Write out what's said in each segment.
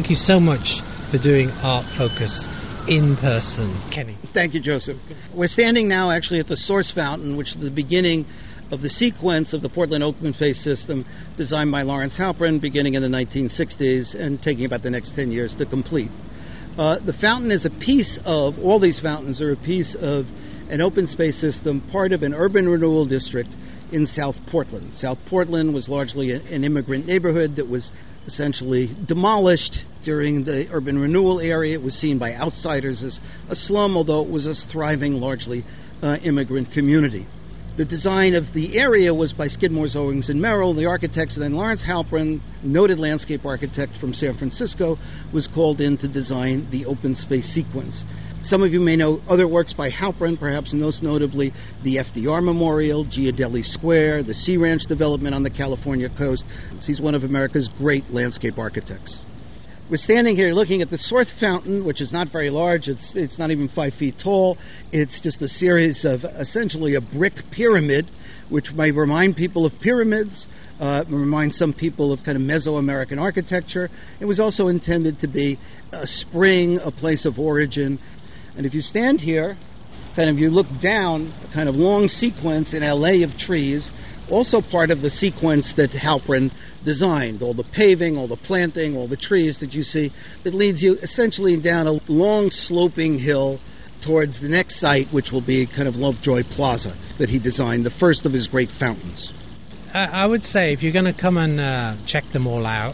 thank you so much for doing Art Focus in person, Kenny. Thank you, Joseph. We're standing now actually at the Source Fountain, which is the beginning of the sequence of the Portland Open Space System designed by Lawrence Halprin beginning in the 1960s and taking about the next 10 years to complete. The fountain is a piece of, all these fountains are a piece of an open space system, part of an urban renewal district in South Portland. South Portland was largely an immigrant neighborhood that was essentially demolished during the urban renewal area. It was seen by outsiders as a slum, although it was a thriving, largely immigrant community. The design of the area was by Skidmore, Owings and Merrill, the architects, and then Lawrence Halprin, noted landscape architect from San Francisco, was called in to design the open space sequence. Some of you may know other works by Halprin, perhaps most notably the FDR Memorial, Giardelli Square, the Sea Ranch development on the California coast. He's one of America's great landscape architects. We're standing here looking at the Source Fountain, which is not very large. It's not even 5 feet tall. It's just a series of essentially a brick pyramid, which may remind people of pyramids, remind some people of kind of Mesoamerican architecture. It was also intended to be a spring, a place of origin. And if you stand here, kind of you look down, a kind of long sequence, an alley of trees, also part of the sequence that Halprin designed, all the paving, all the planting, all the trees that you see, that leads you essentially down a long sloping hill towards the next site, which will be kind of Lovejoy Plaza that he designed, the first of his great fountains. I would say if you're going to come and check them all out,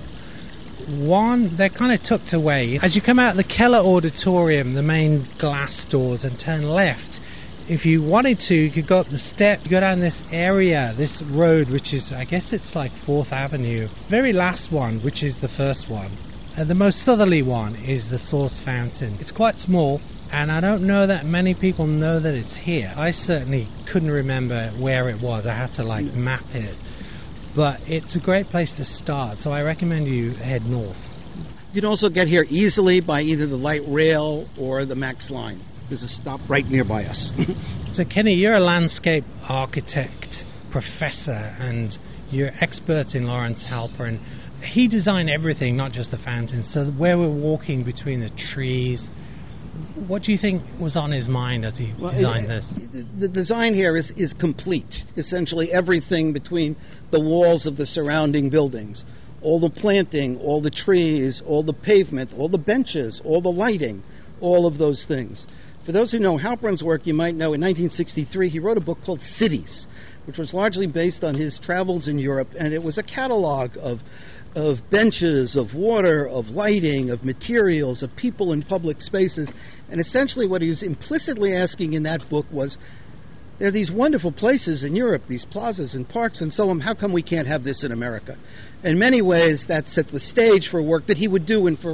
one, they're kind of tucked away. As you come out of the Keller Auditorium, the main glass doors, and turn left, if you wanted to, you could go up the steps, go down this area, this road, which is, I guess it's like 4th Avenue. Very last one, which is the first one. And the most southerly one is the Source Fountain. It's quite small, and I don't know that many people know that it's here. I certainly couldn't remember where it was. I had to map it. But it's a great place to start, so I recommend you head north. You can also get here easily by either the light rail or the Max line. There's a stop right nearby us. So, Kenny, you're a landscape architect, professor, and you're expert in Lawrence Halprin. He designed everything, not just the fountains. So where we're walking between the trees, what do you think was on his mind as he designed this? The design here is complete. Essentially everything between the walls of the surrounding buildings. All the planting, all the trees, all the pavement, all the benches, all the lighting, all of those things. For those who know Halprin's work, you might know in 1963 he wrote a book called Cities, which was largely based on his travels in Europe, and it was a catalog of benches, of water, of lighting, of materials, of people in public spaces. And essentially what he was implicitly asking in that book was, there are these wonderful places in Europe, these plazas and parks and so on, how come we can't have this in America? In many ways, that set the stage for work that he would do and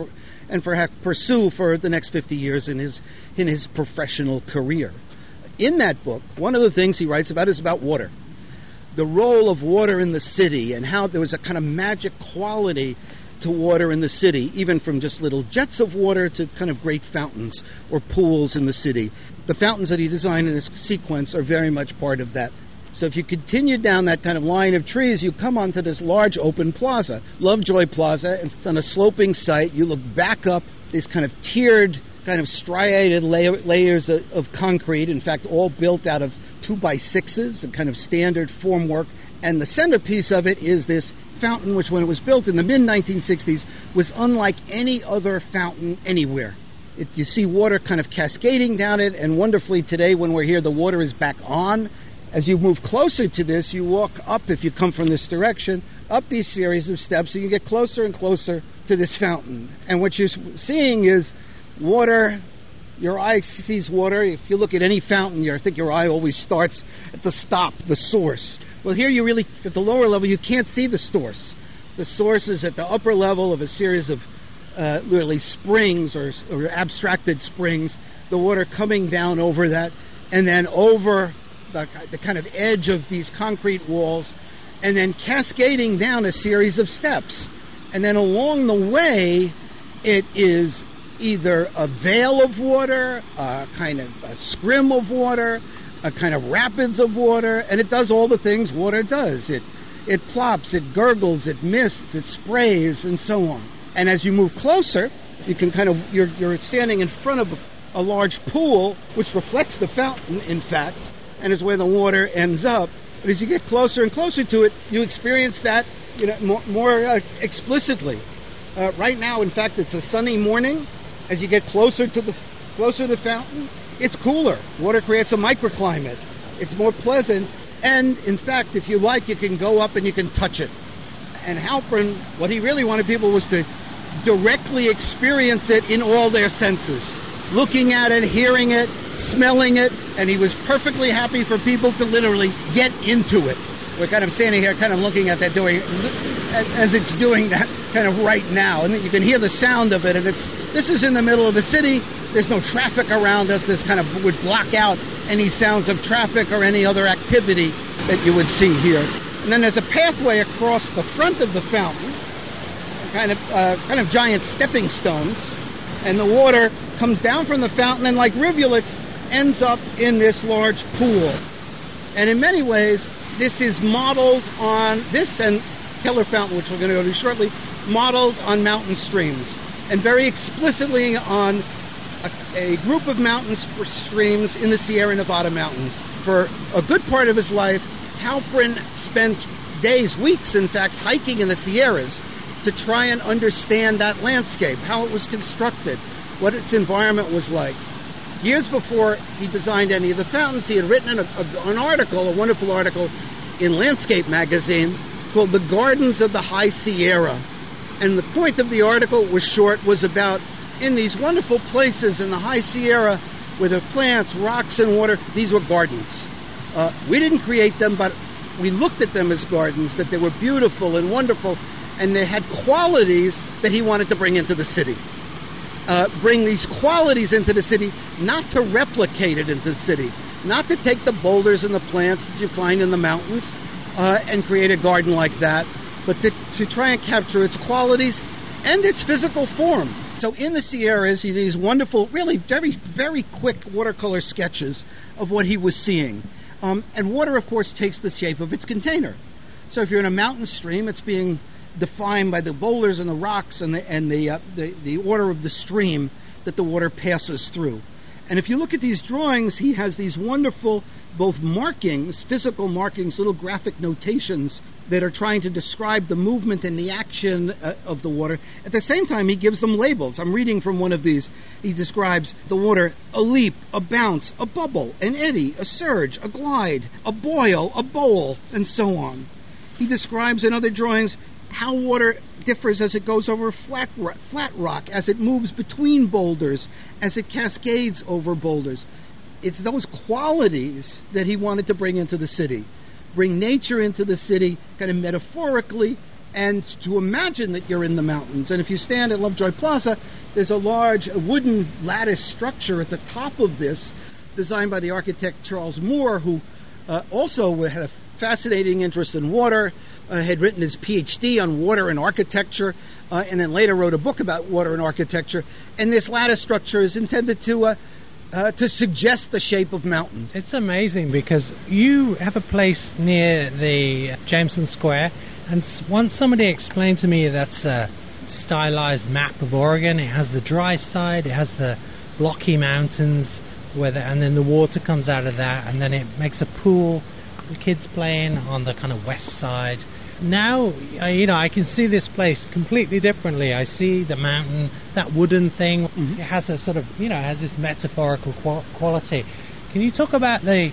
pursue for the next 50 years in his professional career. In that book, one of the things he writes about is about water. The role of water in the city and how there was a kind of magic quality to water in the city, even from just little jets of water to kind of great fountains or pools in the city. The fountains that he designed in this sequence are very much part of that. So if you continue down that kind of line of trees, you come onto this large open plaza, Lovejoy Plaza. It's on a sloping site. You look back up these kind of tiered, kind of striated layers of concrete, in fact, all built out of 2x6s, a kind of standard formwork. And the centerpiece of it is this fountain, which when it was built in the mid-1960s was unlike any other fountain anywhere. You see water kind of cascading down it, and wonderfully today when we're here, the water is back on. As you move closer to this, you walk up, if you come from this direction, up these series of steps, and you get closer and closer to this fountain. And what you're seeing is water. Your eye sees water. If you look at any fountain, I think your eye always starts at the stop, the source. Well, here you really, at the lower level, you can't see the source. The source is at the upper level of a series of really springs or abstracted springs, the water coming down over that, and then over the kind of edge of these concrete walls, and then cascading down a series of steps. And then along the way, it is either a veil of water, a kind of a scrim of water, a kind of rapids of water, and it does all the things water does. It plops, it gurgles, it mists, it sprays, and so on. And as you move closer, you can you're standing in front of a large pool, which reflects the fountain, in fact, and is where the water ends up. But as you get closer and closer to it, you experience that more explicitly. Right now, in fact, it's a sunny morning. As you get closer to the fountain, it's cooler. Water creates a microclimate. It's more pleasant. And, in fact, if you like, you can go up and you can touch it. And Halpern, what he really wanted people was to directly experience it in all their senses. Looking at it, hearing it, smelling it, and he was perfectly happy for people to literally get into it. We're kind of standing here kind of looking at that as it's doing that kind of right now. And you can hear the sound of it. And this is in the middle of the city. There's no traffic around us. This kind of would block out any sounds of traffic or any other activity that you would see here. And then there's a pathway across the front of the fountain, kind of giant stepping stones. And the water comes down from the fountain and, like rivulets, ends up in this large pool. And in many ways, this is modeled on this and Keller Fountain, which we're going to go to shortly, modeled on mountain streams, and very explicitly on a group of mountain streams in the Sierra Nevada mountains. For a good part of his life, Halpern spent days, weeks, in fact, hiking in the Sierras to try and understand that landscape, how it was constructed, what its environment was like. Years before he designed any of the fountains, he had written an article, a wonderful article, in Landscape magazine called The Gardens of the High Sierra. And the point of the article was about in these wonderful places in the High Sierra where there are plants, rocks, and water, these were gardens. We didn't create them, but we looked at them as gardens, that they were beautiful and wonderful, and they had qualities that he wanted to bring into the city. Bring these qualities into the city, not to replicate it into the city, not to take the boulders and the plants that you find in the mountains and create a garden like that, but to try and capture its qualities and its physical form. So in the Sierras, he did these wonderful, really very, very quick watercolor sketches of what he was seeing. And water, of course, takes the shape of its container. So if you're in a mountain stream, it's being defined by the boulders and the rocks and the order of the stream that the water passes through. And if you look at these drawings, he has these wonderful both markings, physical markings, little graphic notations that are trying to describe the movement and the action of the water. At the same time, he gives them labels. I'm reading from one of these. He describes the water: a leap, a bounce, a bubble, an eddy, a surge, a glide, a boil, a bowl, and so on. He describes in other drawings how water differs as it goes over flat rock, as it moves between boulders, as it cascades over boulders. It's those qualities that he wanted to bring into the city. Bring nature into the city, kind of metaphorically, and to imagine that you're in the mountains. And if you stand at Lovejoy Plaza, there's a large wooden lattice structure at the top of this, designed by the architect Charles Moore, who also had a fascinating interest in water, had written his PhD on water and architecture, and then later wrote a book about water and architecture. And this lattice structure is intended to suggest the shape of mountains. It's amazing because you have a place near the Jameson Square, and once somebody explained to me that's a stylized map of Oregon. It has the dry side, it has the blocky mountains, and then the water comes out of that, and then it makes a pool. The kids playing on the kind of west side. Now, I can see this place completely differently. I see the mountain, that wooden thing. Mm-hmm. It has a sort of, has this metaphorical quality. Can you talk about the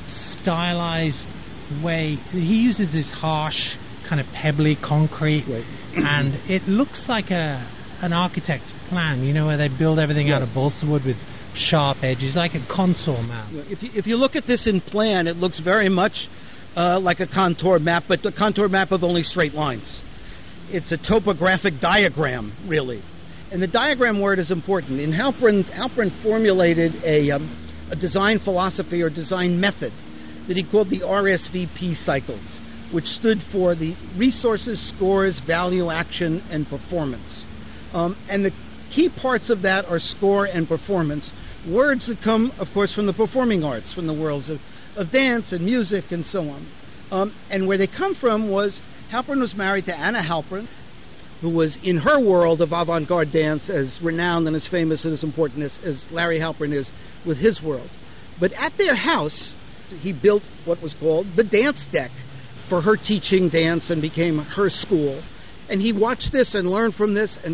stylized way? He uses this harsh, kind of pebbly concrete, right. And it looks like an architect's plan, where they build everything out of balsa wood with sharp edges, like a contour map. If you look at this in plan, it looks very much like a contour map, but a contour map of only straight lines. It's a topographic diagram, really. And the diagram word is important. In Halpern formulated a design philosophy or design method that he called the RSVP cycles, which stood for the resources, scores, value, action, and performance. And the key parts of that are score and performance, words that come, of course, from the performing arts, from the worlds of dance and music and so on. And where they come from was, Halpern was married to Anna Halpern, who was in her world of avant-garde dance as renowned and as famous and as important as Larry Halpern is with his world. But at their house, he built what was called the dance deck for her teaching dance and became her school. And he watched this and learned from this, and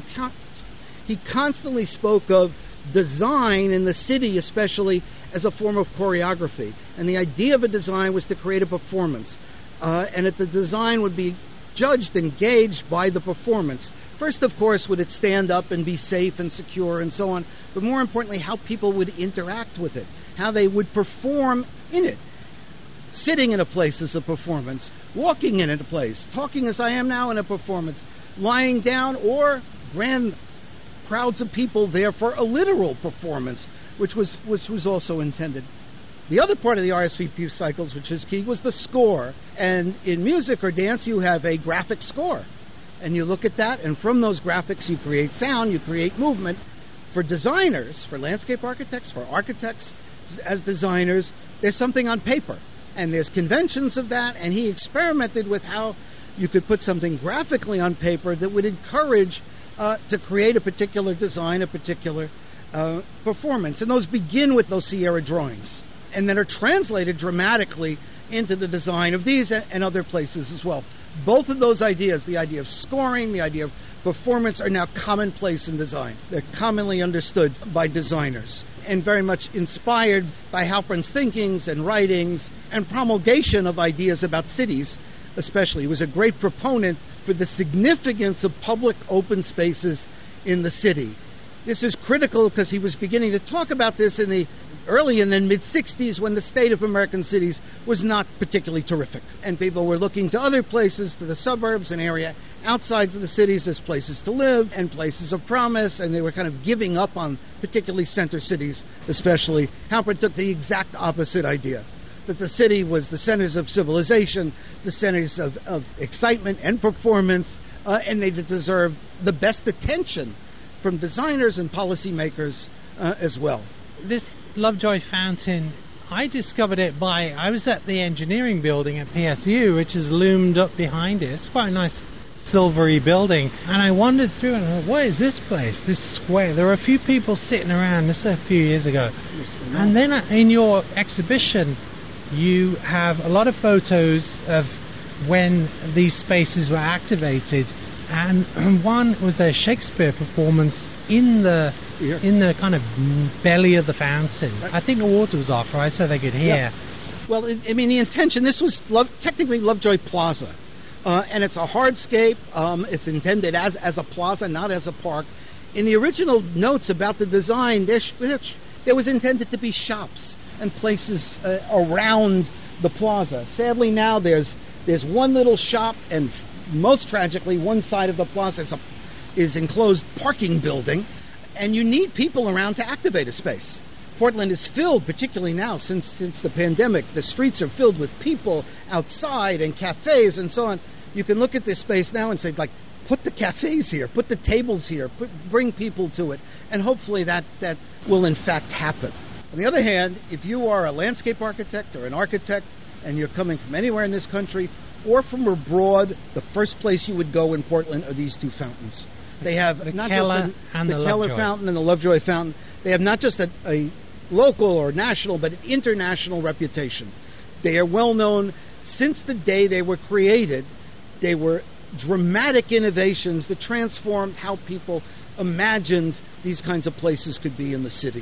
he constantly spoke of design in the city, especially as a form of choreography. And the idea of a design was to create a performance, and that the design would be judged and gauged by the performance. First, of course, would it stand up and be safe and secure and so on, but more importantly, how people would interact with it, how they would perform in it. Sitting in a place is a performance, walking in a place, talking as I am now in a performance, lying down, or grand crowds of people there for a literal performance, which was also intended. The other part of the RSVP cycles, which is key, was the score. And in music or dance, you have a graphic score. And you look at that, and from those graphics, you create sound, you create movement. For designers, for landscape architects, for architects as designers, there's something on paper. And there's conventions of that, and he experimented with how you could put something graphically on paper that would encourage to create a particular design, a particular performance. And those begin with those Sierra drawings, and then are translated dramatically into the design of these and other places as well. Both of those ideas, the idea of scoring, the idea of performance, are now commonplace in design. They're commonly understood by designers and very much inspired by Halpern's thinkings and writings and promulgation of ideas about cities, especially. He was a great proponent for the significance of public open spaces in the city. This is critical because he was beginning to talk about this in the early and then mid-60s, when the state of American cities was not particularly terrific. And people were looking to other places, to the suburbs and area outside of the cities as places to live and places of promise, and they were kind of giving up on particularly center cities especially. Halpern took the exact opposite idea, that the city was the centers of civilization, the centers of excitement and performance, and they deserved the best attention from designers and policymakers as well. This Lovejoy fountain, I discovered it I was at the engineering building at PSU, which is loomed up behind it. It's quite a nice silvery building. And I wandered through and I thought, what is this place, this square? There were a few people sitting around, this is a few years ago. And then in your exhibition, you have a lot of photos of when these spaces were activated. And one was a Shakespeare performance in the kind of belly of the fountain. I think the water was off, right, so they could hear. Yeah. Well, the intention, this was technically Lovejoy Plaza, and it's a hardscape. It's intended as a plaza, not as a park. In the original notes about the design, there was intended to be shops and places around the plaza. Sadly, now there's one little shop, and most tragically, one side of the plaza is enclosed parking building, and you need people around to activate a space. Portland is filled, particularly now since the pandemic. The streets are filled with people outside and cafes and so on. You can look at this space now and say, like, put the cafes here, put the tables here, bring people to it, and hopefully that will in fact happen. On the other hand, if you are a landscape architect or an architect and you're coming from anywhere in this country or from abroad, the first place you would go in Portland are these two fountains. They have not just the Keller Fountain and the Lovejoy Fountain. They have not just a local or national, but an international reputation. They are well known since the day they were created. They were dramatic innovations that transformed how people imagined these kinds of places could be in the city.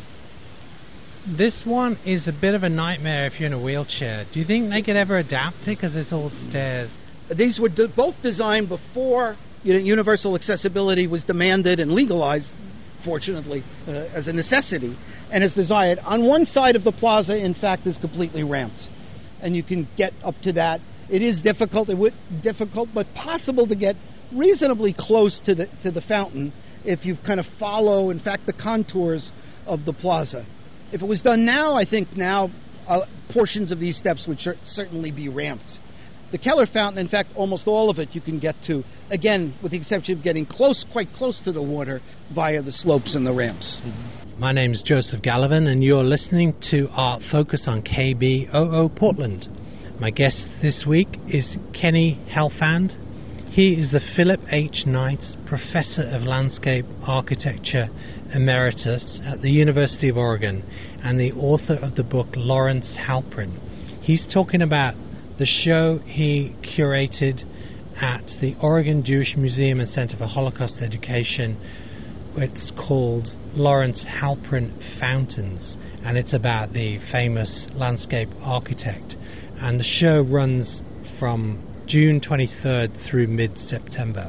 This one is a bit of a nightmare if you're in a wheelchair. Do you think they could ever adapt it because it's all stairs? These were both designed before universal accessibility was demanded and legalized, fortunately, as a necessity, and is desired. On one side of the plaza, in fact, is completely ramped, and you can get up to that. It is difficult, but possible to get reasonably close to the fountain if you kind of follow, in fact, the contours of the plaza. If it was done now, I think portions of these steps would certainly be ramped. The Keller Fountain, in fact, almost all of it you can get to, again, with the exception of getting quite close to the water via the slopes and the ramps. My name is Joseph Gallivan, and you're listening to Art Focus on KBOO Portland. My guest this week is Kenny Helfand. He is the Philip H. Knight Professor of Landscape Architecture Emeritus at the University of Oregon and the author of the book Lawrence Halprin. He's talking about the show he curated at the Oregon Jewish Museum and Center for Holocaust Education. It's called Lawrence Halprin Fountains, and it's about the famous landscape architect. And the show runs from June 23rd through mid-September.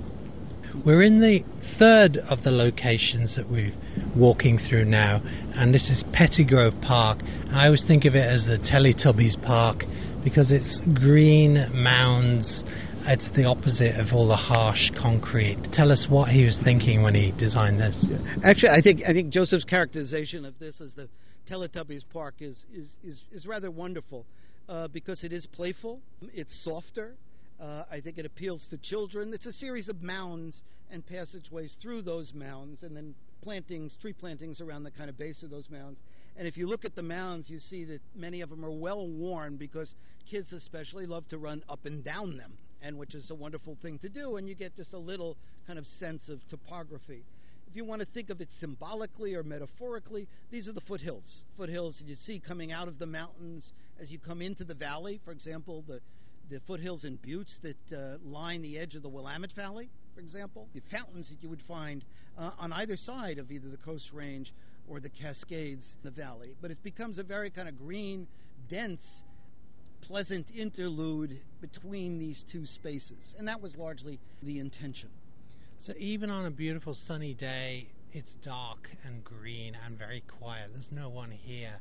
We're in the third of the locations that we're walking through now, and this is Pettygrove Park. I always think of it as the Teletubbies Park because it's green mounds. It's the opposite of all the harsh concrete. Tell us what he was thinking when he designed this. Actually, I think Joseph's characterization of this as the Teletubbies Park is rather wonderful. Because it is playful, it's softer. I think it appeals to children. It's a series of mounds and passageways through those mounds, and then tree plantings around the kind of base of those mounds. And if you look at the mounds, you see that many of them are well worn because kids especially love to run up and down them, and which is a wonderful thing to do, and you get just a little kind of sense of topography. If you want to think of it symbolically or metaphorically, these are the foothills. Foothills that you see coming out of the mountains as you come into the valley. For example, the foothills and buttes that line the edge of the Willamette Valley, for example. The fountains that you would find on either side of either the Coast Range or the Cascades in the valley. But it becomes a very kind of green, dense, pleasant interlude between these two spaces. And that was largely the intention. So even on a beautiful sunny day, it's dark and green and very quiet. There's no one here.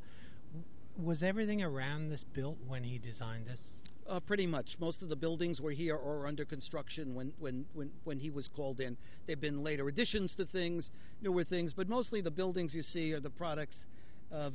Was everything around this built when he designed this? Pretty much. Most of the buildings were here or under construction when he was called in. There have been later additions to things, newer things, but mostly the buildings you see are the products of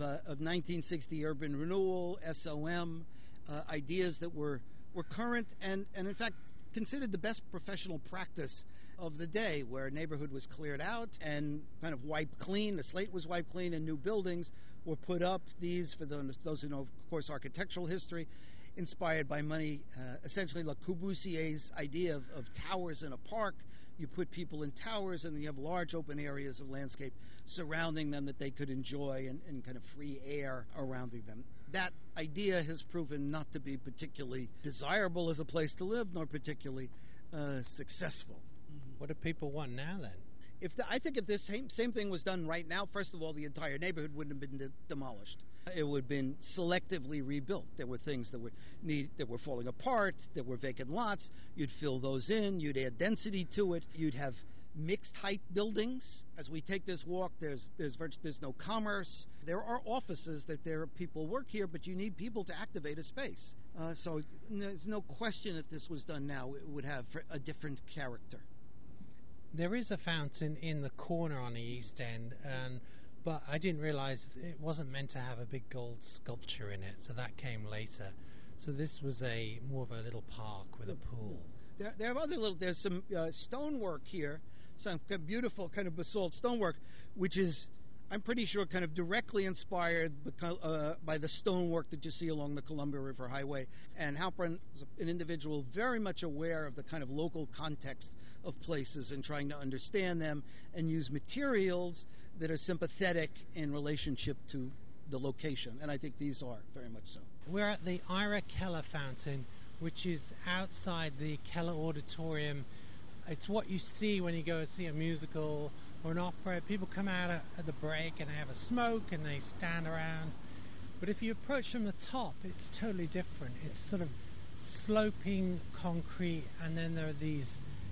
1960 urban renewal, SOM, ideas that were current and in fact considered the best professional practice of the day, where a neighborhood was cleared out and kind of wiped clean, the slate was wiped clean, and new buildings were put up. These, for those who know, of course, architectural history, inspired by essentially Le Corbusier's idea of towers in a park. You put people in towers, and then you have large open areas of landscape surrounding them that they could enjoy, and kind of free air surrounding them. That idea has proven not to be particularly desirable as a place to live, nor particularly successful. What do people want now, then? I think if this same thing was done right now, first of all, the entire neighborhood wouldn't have been demolished. It would have been selectively rebuilt. There were things that were falling apart. There were vacant lots. You'd fill those in. You'd add density to it. You'd have mixed height buildings. As we take this walk, there's no commerce. There are offices people work here, but you need people to activate a space. So there's no question if this was done now, it would have a different character. There is a fountain in the corner on the east end, but I didn't realize it wasn't meant to have a big gold sculpture in it, so that came later. So this was more of a little park with a pool. There are there's some stonework here, some beautiful kind of basalt stonework, which is, I'm pretty sure, kind of directly inspired by the stonework that you see along the Columbia River Highway. And Halprin is an individual very much aware of the kind of local context of places and trying to understand them and use materials that are sympathetic in relationship to the location. And I think these are very much so. We're at the Ira Keller Fountain, which is outside the Keller Auditorium. It's what you see when you go and see a musical or an opera. People come out at the break and they have a smoke and they stand around. But if you approach from the top, it's totally different. It's sort of sloping concrete, and then there are these,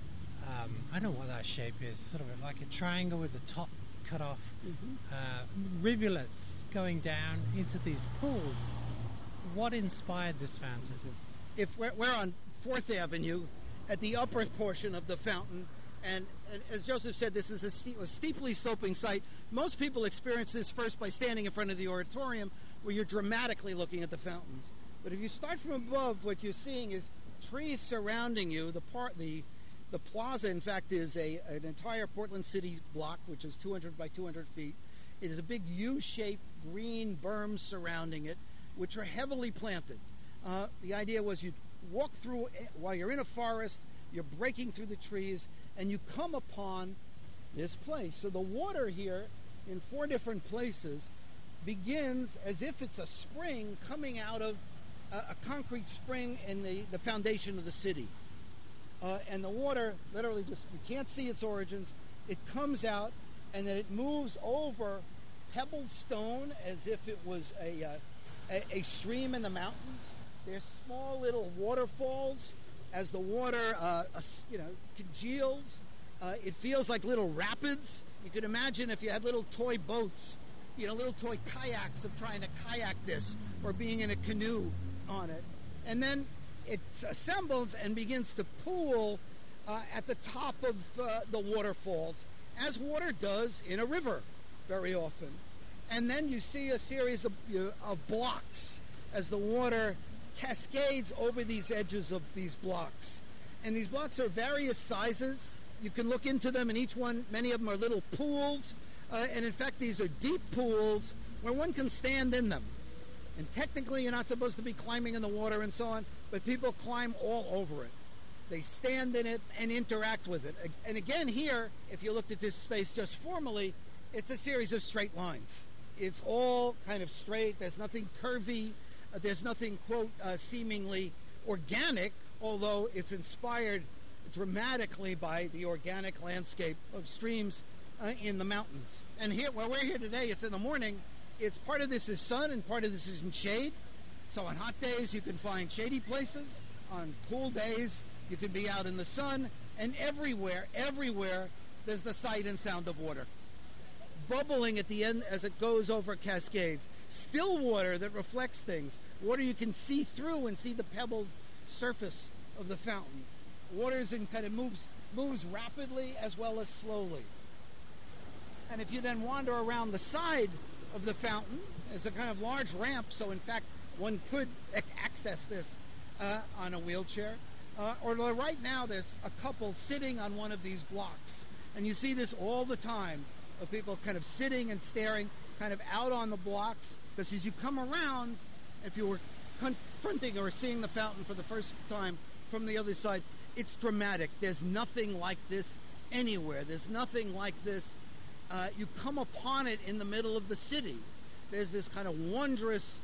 I don't know what that shape is, sort of like a triangle with the top cut off, rivulets going down into these pools. What inspired this fountain? If we're on 4th Avenue at the upper portion of the fountain, and as Joseph said, this is a steeply sloping site. Most people experience this first by standing in front of the auditorium, where you're dramatically looking at the fountains. But if you start from above, what you're seeing is trees surrounding you. The plaza, in fact, is an entire Portland City block, which is 200 by 200 feet. It is a big U-shaped green berm surrounding it, which are heavily planted. The idea was you'd walk through, while you're in a forest, you're breaking through the trees, and you come upon this place. So the water here in 4 different places begins as if it's a spring coming out of a concrete spring in the foundation of the city. And the water literally just, you can't see its origins. It comes out and then it moves over pebbled stone as if it was a stream in the mountains. There's small little waterfalls as the water congeals. It feels like little rapids. You could imagine if you had little toy boats, little toy kayaks of trying to kayak this or being in a canoe on it. And then it assembles and begins to pool at the top of the waterfalls, as water does in a river very often. And then you see a series of blocks as the water cascades over these edges of these blocks. And these blocks are various sizes. You can look into them, and many of them are little pools. And in fact, these are deep pools where one can stand in them. And technically, you're not supposed to be climbing in the water and so on, but people climb all over it. They stand in it and interact with it. And again, here, if you looked at this space just formally, it's a series of straight lines. It's all kind of straight. There's nothing curvy. There's nothing, quote, seemingly organic, although it's inspired dramatically by the organic landscape of streams in the mountains. And here, where we're here today, it's in the morning. It's part of this is sun and part of this is in shade. So on hot days you can find shady places. On cool days you can be out in the sun. And everywhere there's the sight and sound of water. Bubbling at the end as it goes over cascades. Still water that reflects things. Water you can see through and see the pebbled surface of the fountain. Water kind of moves rapidly as well as slowly. And if you then wander around the side of the fountain, it's a kind of large ramp, so in fact one could access this on a wheelchair. Or right now there's a couple sitting on one of these blocks. And you see this all the time, of people kind of sitting and staring kind of out on the blocks, because as you come around, if you were confronting or seeing the fountain for the first time from the other side, it's dramatic. There's nothing like this anywhere. There's nothing like this. You come upon it in the middle of the city. There's this kind of wondrous,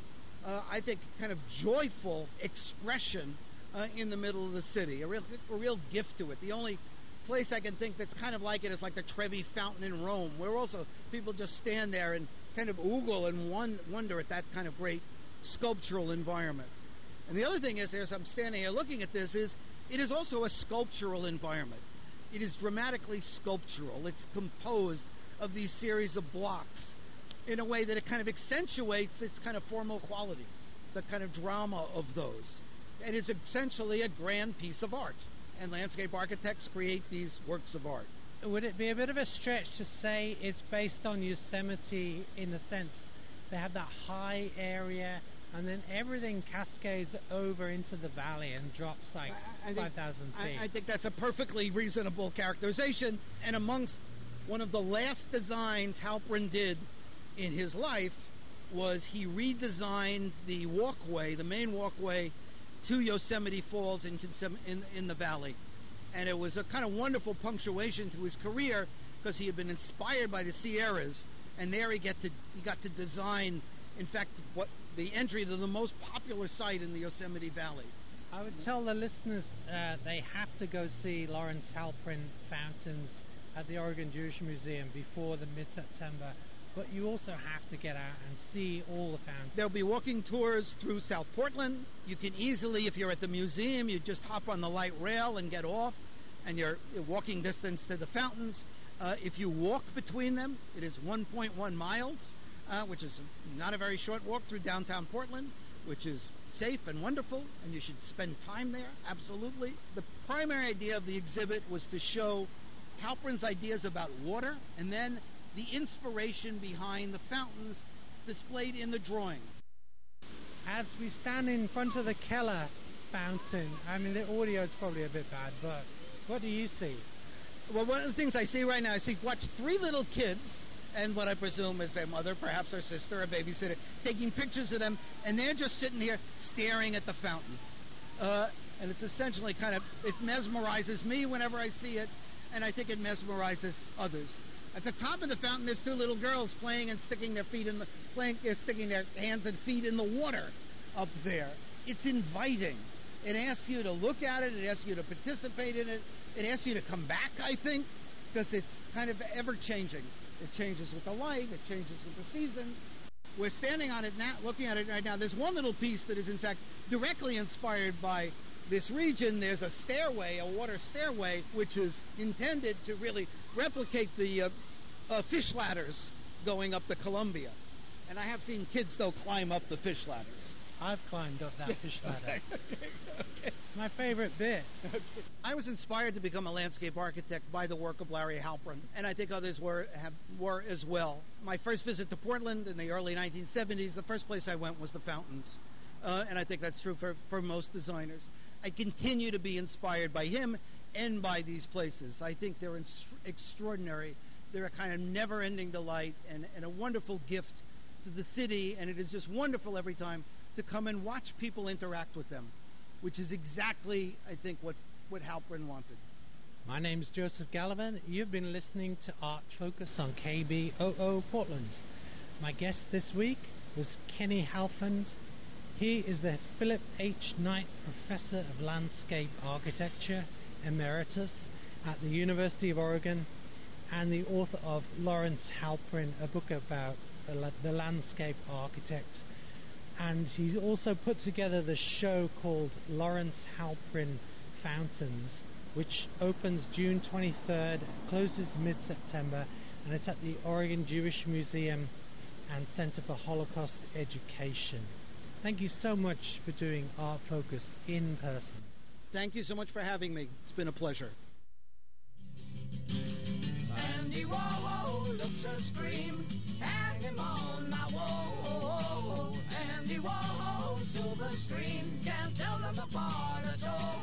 I think, kind of joyful expression in the middle of the city. A real gift to it. The only place I can think that's kind of like it is like the Trevi Fountain in Rome, where also people just stand there and kind of oogle and wonder at that kind of great sculptural environment. And the other thing is, as I'm standing here looking at this, is it is also a sculptural environment. It is dramatically sculptural. It's composed of these series of blocks in a way that it kind of accentuates its kind of formal qualities, the kind of drama of those. And it's essentially a grand piece of art. And landscape architects create these works of art. Would it be a bit of a stretch to say it's based on Yosemite in the sense they have that high area and then everything cascades over into the valley and drops like 5,000 feet? I think that's a perfectly reasonable characterization. And amongst one of the last designs Halprin did in his life was he redesigned the walkway, the main walkway to Yosemite Falls in the valley. And it was a kind of wonderful punctuation to his career because he had been inspired by the Sierras, and there he got to design, in fact, what the entry to the most popular site in the Yosemite Valley. I would tell the listeners they have to go see Lawrence Halprin fountains at the Oregon Jewish Museum before the mid-September, but you also have to get out and see all the fountains. There'll be walking tours through South Portland. You can easily, if you're at the museum, you just hop on the light rail and get off, and you're walking distance to the fountains. If you walk between them, it is 1.1 miles, which is not a very short walk through downtown Portland, which is safe and wonderful, and you should spend time there, absolutely. The primary idea of the exhibit was to show Halprin's ideas about water, and then the inspiration behind the fountains displayed in the drawing. As we stand in front of the Keller fountain, I mean, the audio is probably a bit bad, but what do you see? Well, one of the things I see right now, watch 3 little kids, and what I presume is their mother, perhaps their sister, a babysitter, taking pictures of them, and they're just sitting here staring at the fountain. And it's essentially it mesmerizes me whenever I see it, and I think it mesmerizes others. At the top of the fountain, there's two little girls playing and sticking their hands and feet in the water up there. It's inviting. It asks you to look at it. It asks you to participate in it. It asks you to come back, I think, because it's kind of ever-changing. It changes with the light. It changes with the seasons. We're standing on it now, looking at it right now. There's one little piece that is, in fact, directly inspired by this region. There's a stairway, a water stairway, which is intended to really replicate the fish ladders going up the Columbia. And I have seen kids, though, climb up the fish ladders. I've climbed up that fish ladder. Okay. My favorite bit. I was inspired to become a landscape architect by the work of Larry Halprin, and I think others were as well. My first visit to Portland in the early 1970s, the first place I went was the fountains. And I think that's true for most designers. I continue to be inspired by him and by these places. I think they're extraordinary. They're a kind of never-ending delight and a wonderful gift to the city, and it is just wonderful every time to come and watch people interact with them, which is exactly, I think, what Halprin wanted. My name's Joseph Gallivan. You've been listening to Art Focus on KBOO Portland. My guest this week was Kenny Halprin. He is the Philip H. Knight Professor of Landscape Architecture, Emeritus, at the University of Oregon, and the author of Lawrence Halprin, a book about the landscape architect. And he's also put together the show called Lawrence Halprin Fountains, which opens June 23rd, closes mid-September, and it's at the Oregon Jewish Museum and Center for Holocaust Education. Thank you so much for doing Art Focus in person. Thank you so much for having me. It's been a pleasure. Andy Warhol looks a scream, hang him on my wall. Andy Warhol, silver screen, can't tell them apart at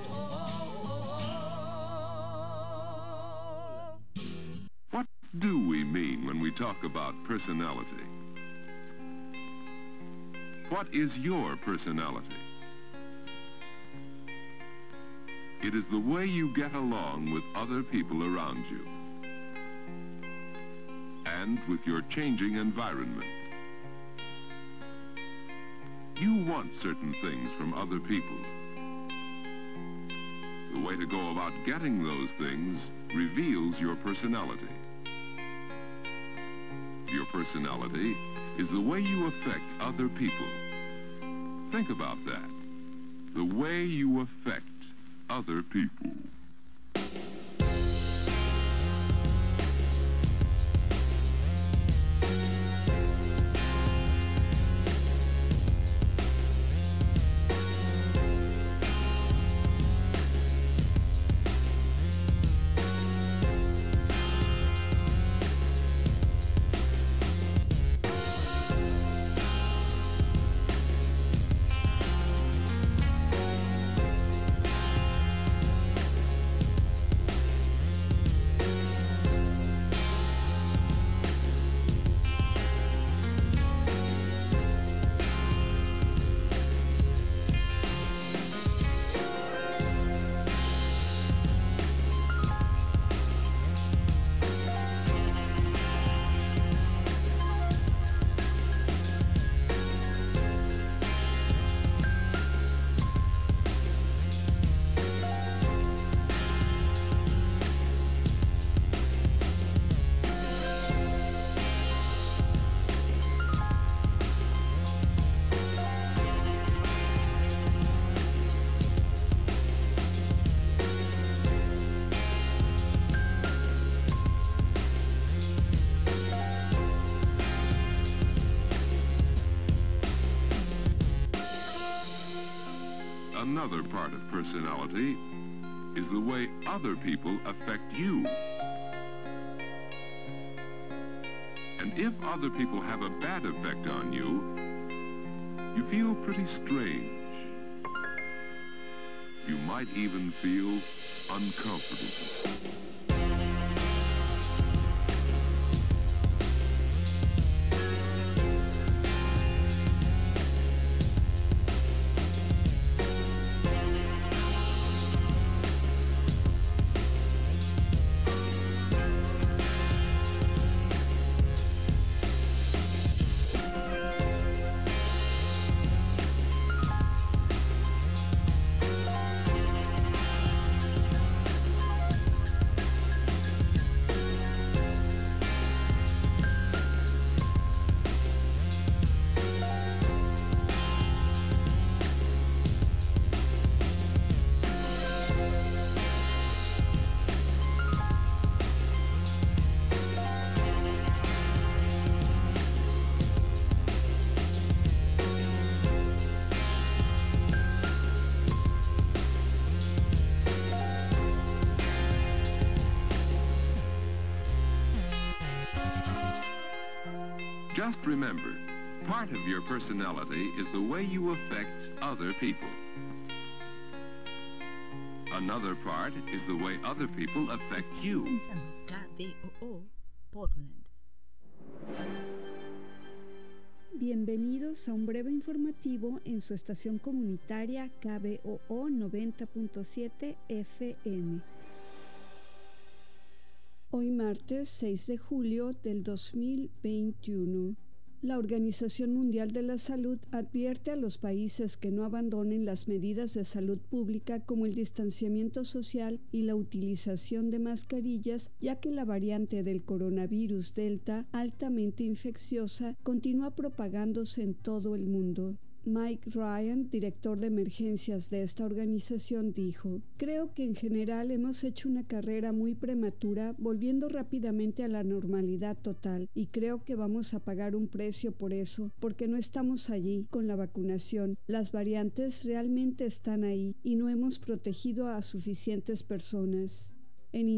all. What do we mean when we talk about personality? What is your personality? It is the way you get along with other people around you and with your changing environment. You want certain things from other people. The way to go about getting those things reveals your personality. Your personality is the way you affect other people. Think about that. The way you affect other people. Another part of personality is the way other people affect you. And if other people have a bad effect on you, you feel pretty strange. You might even feel uncomfortable. Just remember, part of your personality is the way you affect other people. Another part is the way other people affect you. KBOO Portland. Bienvenidos a un breve informativo en su estación comunitaria KBOO 90.7 FM. Hoy martes 6 de julio del 2021. La Organización Mundial de la Salud advierte a los países que no abandonen las medidas de salud pública como el distanciamiento social y la utilización de mascarillas, ya que la variante del coronavirus Delta, altamente infecciosa, continúa propagándose en todo el mundo. Mike Ryan, director de emergencias de esta organización, dijo: "Creo que en general hemos hecho una carrera muy prematura, volviendo rápidamente a la normalidad total, y creo que vamos a pagar un precio por eso, porque no estamos allí con la vacunación. Las variantes realmente están ahí y no hemos protegido a suficientes personas".